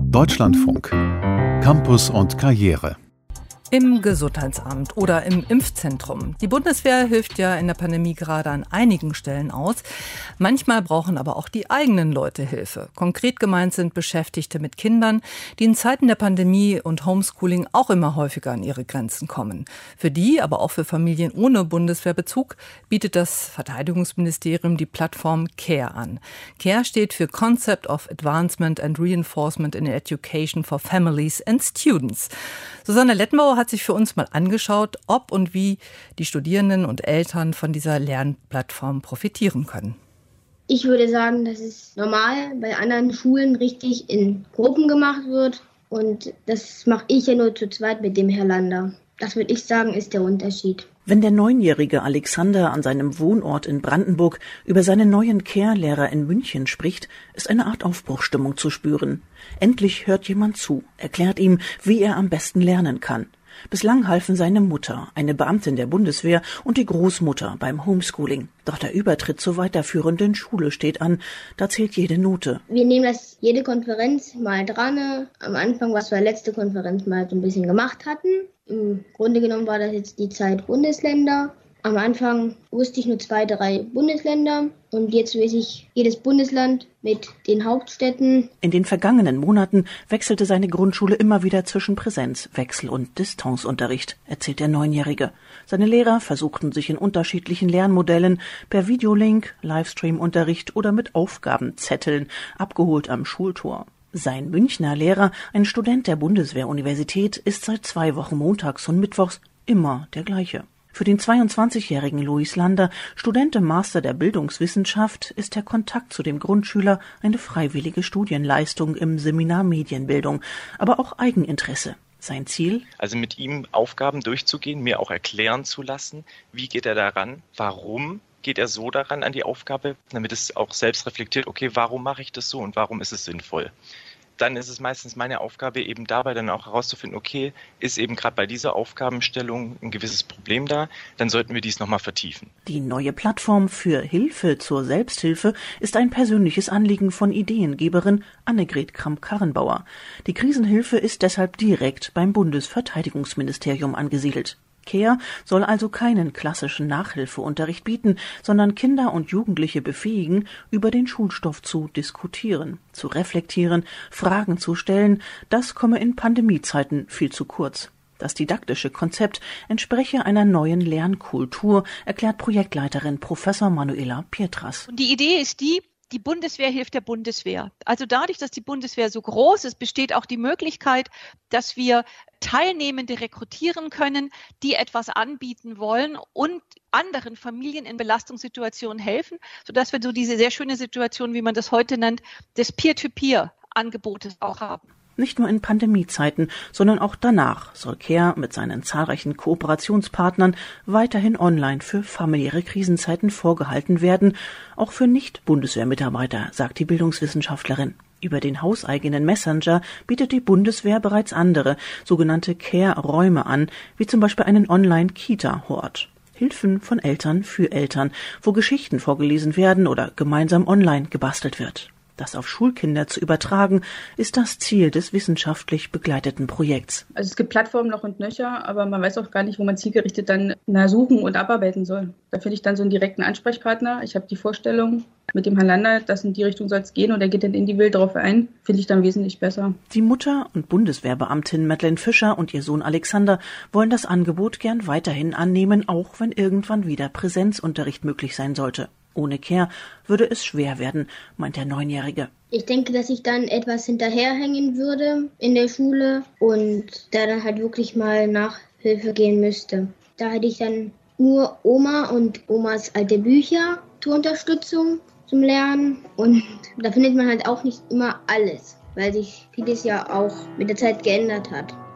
Deutschlandfunk. Campus und Karriere. Im Gesundheitsamt oder im Impfzentrum. Die Bundeswehr hilft ja in der Pandemie gerade an einigen Stellen aus. Manchmal brauchen aber auch die eigenen Leute Hilfe. Konkret gemeint sind Beschäftigte mit Kindern, die in Zeiten der Pandemie und Homeschooling auch immer häufiger an ihre Grenzen kommen. Für die, aber auch für Familien ohne Bundeswehrbezug, bietet das Verteidigungsministerium die Plattform CARE an. CARE steht für Concept of Advancement and Reinforcement in Education for Families and Students. Susanne Lettenbauer hat sich für uns mal angeschaut, ob und wie die Studierenden und Eltern von dieser Lernplattform profitieren können. Ich würde sagen, dass es normal bei anderen Schulen richtig in Gruppen gemacht wird. Und das mache ich ja nur zu zweit mit dem Herr Lander. Das würde ich sagen, ist der Unterschied. Wenn der 9-jährige Alexander an seinem Wohnort in Brandenburg über seinen neuen Care-Lehrer in München spricht, ist eine Art Aufbruchsstimmung zu spüren. Endlich hört jemand zu, erklärt ihm, wie er am besten lernen kann. Bislang halfen seine Mutter, eine Beamtin der Bundeswehr, und die Großmutter beim Homeschooling. Doch der Übertritt zur weiterführenden Schule steht an. Da zählt jede Note. Wir nehmen das jede Konferenz mal dran. Am Anfang, was wir letzte Konferenz mal so ein bisschen gemacht hatten. Im Grunde genommen war das jetzt die Zeit Bundesländer. Am Anfang wusste ich nur 2, 3 Bundesländer und jetzt weiß ich jedes Bundesland mit den Hauptstädten. In den vergangenen Monaten wechselte seine Grundschule immer wieder zwischen Präsenz-, Wechsel- und Distanzunterricht, erzählt der 9-Jährige. Seine Lehrer versuchten sich in unterschiedlichen Lernmodellen per Videolink, Livestream-Unterricht oder mit Aufgabenzetteln, abgeholt am Schultor. Sein Münchner Lehrer, ein Student der Bundeswehr-Universität, ist seit 2 Wochen montags und mittwochs immer der gleiche. Für den 22-jährigen Luis Lander, Student im Master der Bildungswissenschaft, ist der Kontakt zu dem Grundschüler eine freiwillige Studienleistung im Seminar Medienbildung, aber auch Eigeninteresse. Sein Ziel? Also mit ihm Aufgaben durchzugehen, mir auch erklären zu lassen, wie geht er daran, warum geht er so daran an die Aufgabe, damit es auch selbst reflektiert, okay, warum mache ich das so und warum ist es sinnvoll? Dann ist es meistens meine Aufgabe, eben dabei dann auch herauszufinden, okay, ist eben gerade bei dieser Aufgabenstellung ein gewisses Problem da, dann sollten wir dies nochmal vertiefen. Die neue Plattform für Hilfe zur Selbsthilfe ist ein persönliches Anliegen von Ideengeberin Annegret Kramp-Karrenbauer. Die Krisenhilfe ist deshalb direkt beim Bundesverteidigungsministerium angesiedelt. CARE soll also keinen klassischen Nachhilfeunterricht bieten, sondern Kinder und Jugendliche befähigen, über den Schulstoff zu diskutieren, zu reflektieren, Fragen zu stellen. Das komme in Pandemiezeiten viel zu kurz. Das didaktische Konzept entspreche einer neuen Lernkultur, erklärt Projektleiterin Professor Manuela Pietras. Und die Idee ist die Bundeswehr hilft der Bundeswehr. Also dadurch, dass die Bundeswehr so groß ist, besteht auch die Möglichkeit, dass wir Teilnehmende rekrutieren können, die etwas anbieten wollen und anderen Familien in Belastungssituationen helfen, sodass wir so diese sehr schöne Situation, wie man das heute nennt, des Peer-to-Peer-Angebotes auch haben. Nicht nur in Pandemiezeiten, sondern auch danach soll CARE mit seinen zahlreichen Kooperationspartnern weiterhin online für familiäre Krisenzeiten vorgehalten werden, auch für Nicht-Bundeswehr-Mitarbeiter, sagt die Bildungswissenschaftlerin. Über den hauseigenen Messenger bietet die Bundeswehr bereits andere, sogenannte CARE-Räume an, wie zum Beispiel einen Online-Kita-Hort. Hilfen von Eltern für Eltern, wo Geschichten vorgelesen werden oder gemeinsam online gebastelt wird. Das auf Schulkinder zu übertragen, ist das Ziel des wissenschaftlich begleiteten Projekts. Also es gibt Plattformen noch und nöcher, aber man weiß auch gar nicht, wo man zielgerichtet dann suchen und abarbeiten soll. Da finde ich dann so einen direkten Ansprechpartner. Ich habe die Vorstellung mit dem Herrn Lander, dass in die Richtung soll es gehen und er geht dann individuell darauf ein, finde ich dann wesentlich besser. Die Mutter und Bundeswehrbeamtin Madeleine Fischer und ihr Sohn Alexander wollen das Angebot gern weiterhin annehmen, auch wenn irgendwann wieder Präsenzunterricht möglich sein sollte. Ohne CARE würde es schwer werden, meint der 9-Jährige. Ich denke, dass ich dann etwas hinterherhängen würde in der Schule und da dann halt wirklich mal Nachhilfe gehen müsste. Da hätte ich dann nur Oma und Omas alte Bücher zur Unterstützung zum Lernen und da findet man halt auch nicht immer alles, weil sich vieles ja auch mit der Zeit geändert hat.